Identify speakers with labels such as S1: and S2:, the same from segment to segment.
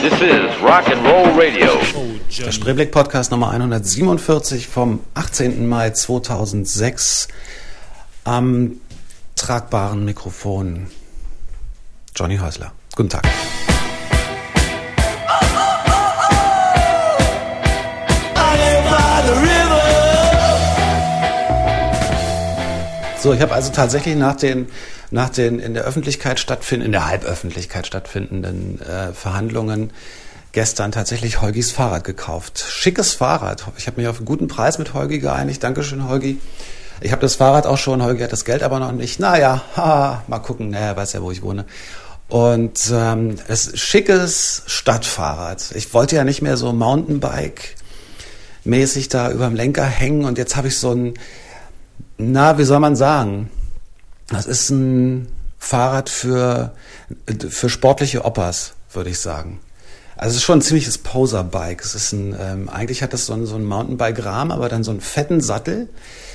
S1: This is Rock and Roll Radio.
S2: Der Spreeblick-Podcast Nummer 147 vom 18. Mai 2006 am tragbaren Mikrofon Johnny Häusler. Guten Tag. So, ich habe also tatsächlich nach den in der Öffentlichkeit in der Halböffentlichkeit stattfindenden Verhandlungen gestern tatsächlich Holgis Fahrrad gekauft. Schickes Fahrrad. Ich habe mich auf einen guten Preis mit Holgi geeinigt. Dankeschön, Holgi. Ich habe das Fahrrad auch schon. Holgi hat das Geld aber noch nicht. Naja, mal gucken. Naja, weiß ja, wo ich wohne. Und es ist schickes Stadtfahrrad. Ich wollte ja nicht mehr so Mountainbike-mäßig da über dem Lenker hängen. Und jetzt habe ich so ein, wie soll man sagen? Das ist ein Fahrrad für sportliche Oppas, würde ich sagen. Also es ist schon ein ziemliches Poser-Bike. Es ist eigentlich hat das so einen Mountainbike-Rahmen, aber dann so einen fetten Sattel.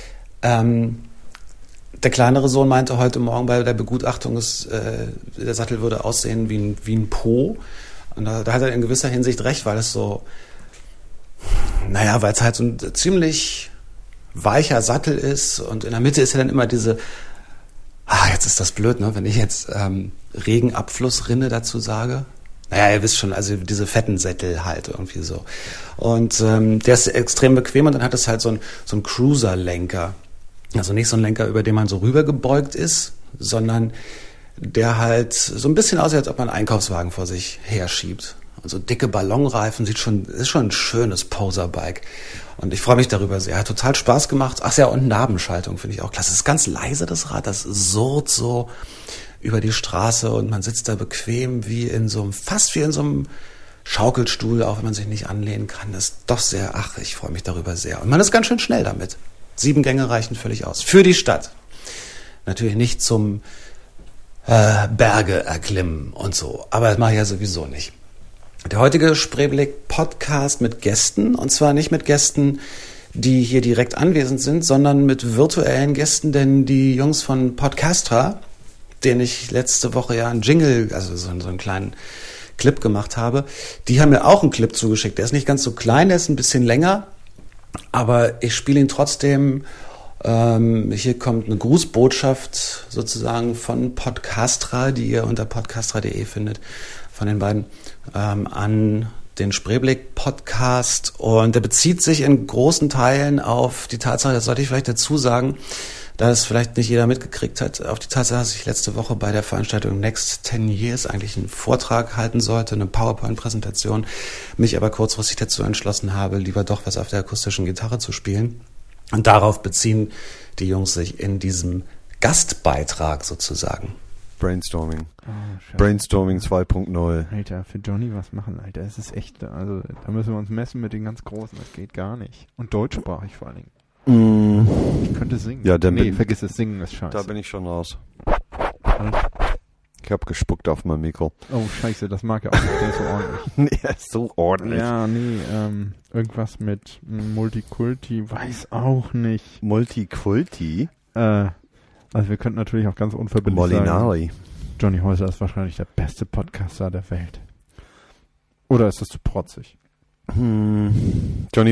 S2: Der kleinere Sohn meinte heute Morgen bei der Begutachtung, der Sattel würde aussehen wie ein Po. Und da hat er in gewisser Hinsicht recht, weil es so, weil es halt so ein ziemlich weicher Sattel ist. Und in der Mitte ist ja dann immer diese, jetzt ist das blöd, ne? Wenn ich jetzt Regenabflussrinne dazu sage. Naja, ihr wisst schon, also diese fetten Sättel halt irgendwie so. Und der ist extrem bequem und dann hat es halt so ein Cruiser-Lenker. Also nicht so ein Lenker, über den man so rübergebeugt ist, sondern der halt so ein bisschen aussieht, als ob man einen Einkaufswagen vor sich herschiebt. Also dicke Ballonreifen, ist schon ein schönes Poser-Bike. Und ich freue mich darüber sehr. Hat total Spaß gemacht. Ach ja, und Nabenschaltung finde ich auch klasse. Es ist ganz leise, das Rad. Das surrt so über die Straße und man sitzt da bequem fast wie in so einem Schaukelstuhl, auch wenn man sich nicht anlehnen kann. Das ist doch sehr, ich freue mich darüber sehr. Und man ist ganz schön schnell damit. 7 Gänge reichen völlig aus. Für die Stadt. Natürlich nicht zum Berge erklimmen und so. Aber das mache ich ja sowieso nicht. Der heutige Spreeblick-Podcast mit Gästen, und zwar nicht mit Gästen, die hier direkt anwesend sind, sondern mit virtuellen Gästen, denn die Jungs von Podcastra, denen ich letzte Woche ja einen Jingle, also so einen kleinen Clip gemacht habe, die haben mir auch einen Clip zugeschickt. Der ist nicht ganz so klein, der ist ein bisschen länger, aber ich spiele ihn trotzdem. Hier kommt eine Grußbotschaft sozusagen von Podcastra, die ihr unter podcastra.de findet, von den beiden an den Spreeblick-Podcast. Und der bezieht sich in großen Teilen auf die Tatsache, das sollte ich vielleicht dazu sagen, da es vielleicht nicht jeder mitgekriegt hat, auf die Tatsache, dass ich letzte Woche bei der Veranstaltung Next 10 Years eigentlich einen Vortrag halten sollte, eine PowerPoint-Präsentation, mich aber kurzfristig dazu entschlossen habe, lieber doch was auf der akustischen Gitarre zu spielen. Und darauf beziehen die Jungs sich in diesem Gastbeitrag sozusagen.
S3: Brainstorming. Brainstorming 2.0.
S4: Alter, für Johnny was machen, Alter. Es ist echt, also da müssen wir uns messen mit den ganz Großen. Das geht gar nicht. Und deutschsprachig vor allen Dingen. Ich könnte singen.
S3: Ja,
S4: vergiss es, singen ist scheiße.
S3: Da bin ich schon raus. Ich habe gespuckt auf mein Mikro.
S4: Oh, scheiße, das mag er auch nicht. Der ist so ordentlich.
S3: Nee, er ist so ordentlich.
S4: Ja, irgendwas mit Multikulti, weiß auch nicht.
S3: Multikulti?
S4: Also wir könnten natürlich auch ganz unverbindlich
S3: Molinari
S4: sagen, Johnny Häusler ist wahrscheinlich der beste Podcaster der Welt. Oder ist das zu protzig?
S3: Johnny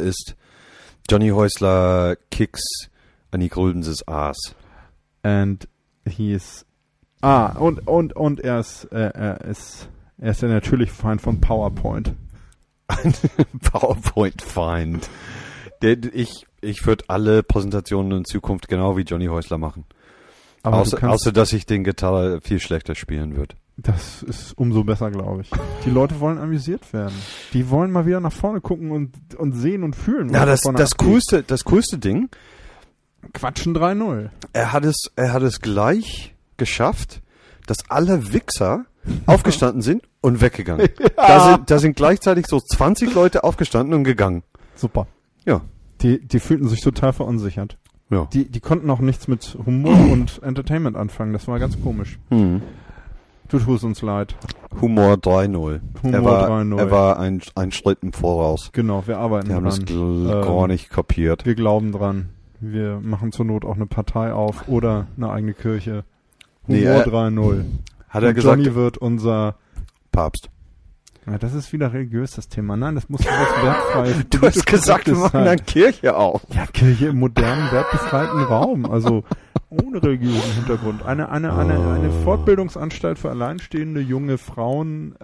S3: Häusler kicks Annie Grüldenses Ass.
S4: And he is... Und er ist ja natürlich Feind von PowerPoint.
S3: PowerPoint-Feind. Ich würde alle Präsentationen in Zukunft genau wie Johnny Häusler machen. Aber außer dass ich den Gitarre viel schlechter spielen würde.
S4: Das ist umso besser, glaube ich. Die Leute wollen amüsiert werden. Die wollen mal wieder nach vorne gucken und sehen und fühlen.
S3: Ja, das coolste Ding.
S4: Quatschen 3-0.
S3: Er hat es gleich geschafft, dass alle Wichser aufgestanden sind und weggegangen. Ja. Da sind gleichzeitig so 20 Leute aufgestanden und gegangen.
S4: Super.
S3: Ja.
S4: Die fühlten sich total verunsichert.
S3: Ja.
S4: Die konnten auch nichts mit Humor und Entertainment anfangen. Das war ganz komisch. Du tust uns leid.
S3: Humor 3-0. Er war ein Schritt im Voraus.
S4: Genau, wir arbeiten dran.
S3: Wir haben das gar nicht kapiert.
S4: Wir glauben dran. Wir machen zur Not auch eine Partei auf oder eine eigene Kirche. Humor 3-0.
S3: Hat er gesagt,
S4: Johnny wird unser
S3: Papst.
S4: Ja, das ist wieder religiös, das Thema. Nein, das muss alles wertfrei.
S3: Du hast gesagt, wir machen eine Kirche auf.
S4: Ja, Kirche im modernen, wertbefreiten Raum. Also ohne religiösen Hintergrund. Eine Fortbildungsanstalt für alleinstehende junge Frauen.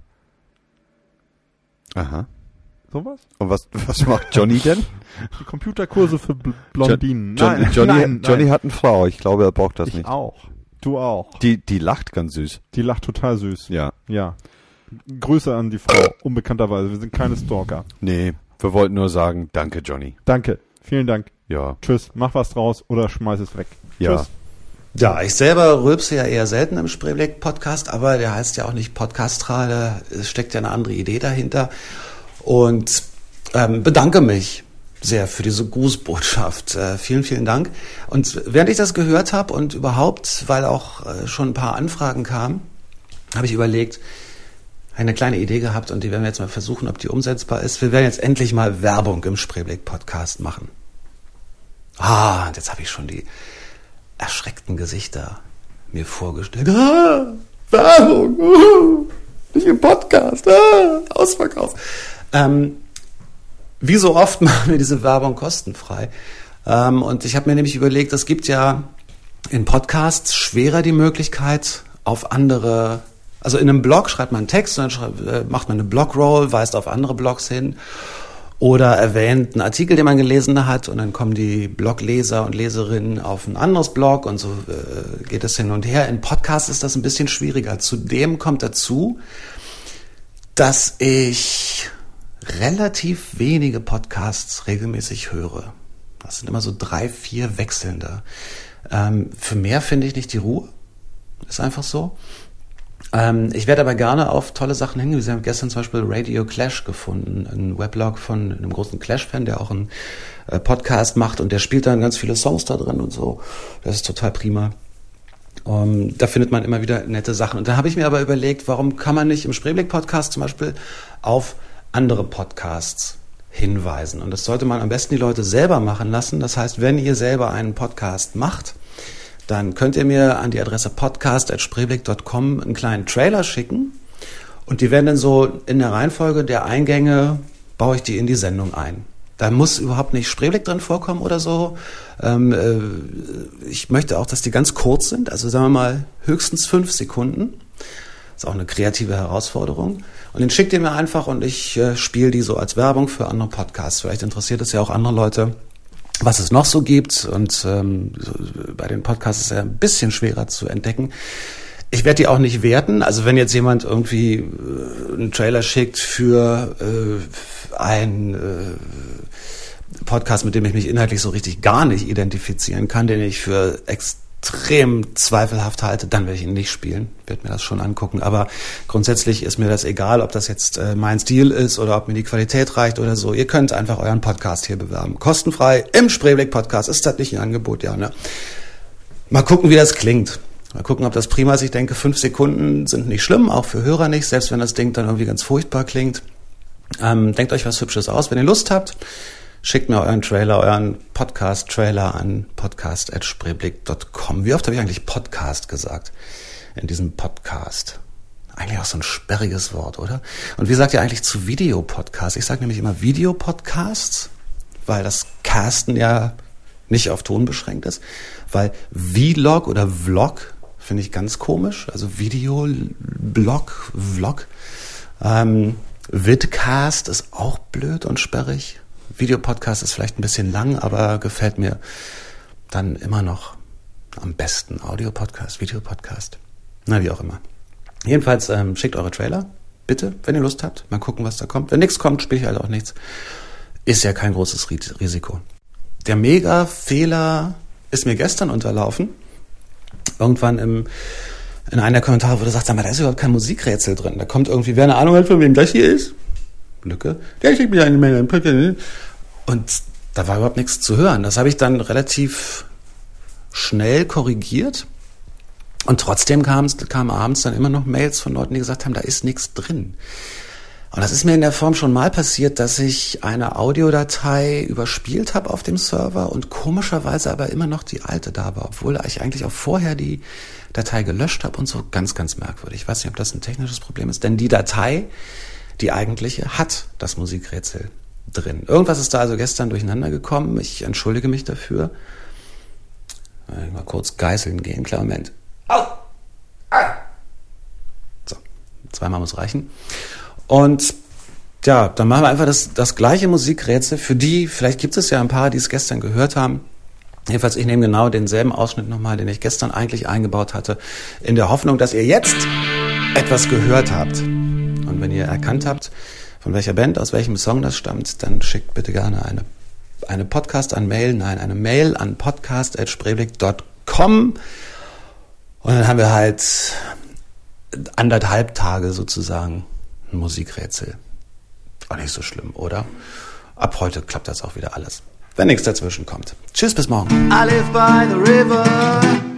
S3: Aha.
S4: Sowas?
S3: Und was macht Johnny denn?
S4: Die Computerkurse für Blondinen.
S3: Johnny hat eine Frau. Ich glaube, er braucht das
S4: ich
S3: nicht.
S4: Auch. Du auch.
S3: Die lacht ganz süß.
S4: Die lacht total süß.
S3: Ja.
S4: Ja. Grüße an die Frau, unbekannterweise. Wir sind keine Stalker.
S3: Nee, wir wollten nur sagen, danke Johnny.
S4: Danke. Vielen Dank.
S3: Ja.
S4: Tschüss. Mach was draus oder schmeiß es weg.
S3: Ja.
S4: Tschüss.
S2: Ja, ich selber rülpse ja eher selten im Spreeblick-Podcast, aber der heißt ja auch nicht Podcastra, es steckt ja eine andere Idee dahinter. Und bedanke mich sehr für diese Grußbotschaft. Vielen, vielen Dank. Und während ich das gehört habe und überhaupt, weil auch schon ein paar Anfragen kamen, habe ich überlegt, eine kleine Idee gehabt und die werden wir jetzt mal versuchen, ob die umsetzbar ist. Wir werden jetzt endlich mal Werbung im Spreeblick-Podcast machen. Und jetzt habe ich schon die erschreckten Gesichter mir vorgestellt. Werbung! Nicht im Podcast! Ausverkauf! Wie so oft machen wir diese Werbung kostenfrei. Und ich habe mir nämlich überlegt, es gibt ja in Podcasts schwerer die Möglichkeit, auf andere, also in einem Blog schreibt man einen Text und dann macht man eine Blogroll, weist auf andere Blogs hin oder erwähnt einen Artikel, den man gelesen hat und dann kommen die Blogleser und Leserinnen auf ein anderes Blog und so geht es hin und her. In Podcasts ist das ein bisschen schwieriger. Zudem kommt dazu, dass ich relativ wenige Podcasts regelmäßig höre. Das sind immer so 3, 4 wechselnde. Für mehr finde ich nicht die Ruhe. Ist einfach so. Ich werde aber gerne auf tolle Sachen hingewiesen. Wir haben gestern zum Beispiel Radio Clash gefunden, einen Weblog von einem großen Clash-Fan, der auch einen Podcast macht und der spielt dann ganz viele Songs da drin und so. Das ist total prima. Da findet man immer wieder nette Sachen. Und da habe ich mir aber überlegt, warum kann man nicht im Spreeblick-Podcast zum Beispiel auf andere Podcasts hinweisen? Und das sollte man am besten die Leute selber machen lassen. Das heißt, wenn ihr selber einen Podcast macht, dann könnt ihr mir an die Adresse podcast@spreeblick.com einen kleinen Trailer schicken und die werden dann so in der Reihenfolge der Eingänge, baue ich die in die Sendung ein. Da muss überhaupt nicht Spreeblick drin vorkommen oder so. Ich möchte auch, dass die ganz kurz sind, also sagen wir mal höchstens 5 Sekunden. Das ist auch eine kreative Herausforderung. Und den schickt ihr mir einfach und ich spiele die so als Werbung für andere Podcasts. Vielleicht interessiert es ja auch andere Leute, was es noch so gibt. Und bei den Podcasts ist es ja ein bisschen schwerer zu entdecken. Ich werde die auch nicht werten. Also wenn jetzt jemand irgendwie einen Trailer schickt für einen Podcast, mit dem ich mich inhaltlich so richtig gar nicht identifizieren kann, den ich für extrem zweifelhaft halte, dann werde ich ihn nicht spielen, werde mir das schon angucken. Aber grundsätzlich ist mir das egal, ob das jetzt mein Stil ist oder ob mir die Qualität reicht oder so. Ihr könnt einfach euren Podcast hier bewerben. Kostenfrei im Spreeblick-Podcast. Ist das nicht ein Angebot? Ja, ne? Mal gucken, wie das klingt. Mal gucken, ob das prima ist. Ich denke, 5 Sekunden sind nicht schlimm, auch für Hörer nicht, selbst wenn das Ding dann irgendwie ganz furchtbar klingt. Denkt euch was Hübsches aus. Wenn ihr Lust habt, schickt mir euren Trailer, euren Podcast-Trailer an podcast@spreeblick.com. Wie oft habe ich eigentlich Podcast gesagt in diesem Podcast? Eigentlich auch so ein sperriges Wort, oder? Und wie sagt ihr eigentlich zu Videopodcasts? Ich sage nämlich immer Videopodcasts, weil das Casten ja nicht auf Ton beschränkt ist. Weil Vlog oder Vlog finde ich ganz komisch. Also Video, Blog, Vlog. Vidcast ist auch blöd und sperrig. Videopodcast ist vielleicht ein bisschen lang, aber gefällt mir dann immer noch am besten. Audiopodcast, Videopodcast, na wie auch immer. Jedenfalls schickt eure Trailer, bitte, wenn ihr Lust habt. Mal gucken, was da kommt. Wenn nichts kommt, spiele ich halt auch nichts. Ist ja kein großes Risiko. Der Mega-Fehler ist mir gestern unterlaufen. Irgendwann in einer der Kommentare wurde gesagt, sag mal, da ist überhaupt kein Musikrätsel drin. Da kommt irgendwie, wer eine Ahnung hat, von wem das hier ist, Lücke, der schickt mir eine Mail. Und da war überhaupt nichts zu hören. Das habe ich dann relativ schnell korrigiert. Und trotzdem kamen abends dann immer noch Mails von Leuten, die gesagt haben, da ist nichts drin. Und das ist mir in der Form schon mal passiert, dass ich eine Audiodatei überspielt habe auf dem Server und komischerweise aber immer noch die alte da war, obwohl ich eigentlich auch vorher die Datei gelöscht habe und so. Ganz, ganz merkwürdig. Ich weiß nicht, ob das ein technisches Problem ist, denn die Datei die eigentliche hat das Musikrätsel drin. Irgendwas ist da also gestern durcheinander gekommen. Ich entschuldige mich dafür. Mal kurz geißeln gehen. Kleinen Moment. Au! Ah! So, zweimal muss reichen. Und ja, dann machen wir einfach das gleiche Musikrätsel. Für die, vielleicht gibt es ja ein paar, die es gestern gehört haben. Jedenfalls, ich nehme genau denselben Ausschnitt nochmal, den ich gestern eigentlich eingebaut hatte, in der Hoffnung, dass ihr jetzt etwas gehört habt. Und wenn ihr erkannt habt, von welcher Band, aus welchem Song das stammt, dann schickt bitte gerne eine Mail an podcast@spreeblick.com. Und dann haben wir halt 1,5 Tage sozusagen ein Musikrätsel. Auch nicht so schlimm, oder? Ab heute klappt das auch wieder alles. Wenn nichts dazwischen kommt. Tschüss, bis morgen.
S5: I live by the river.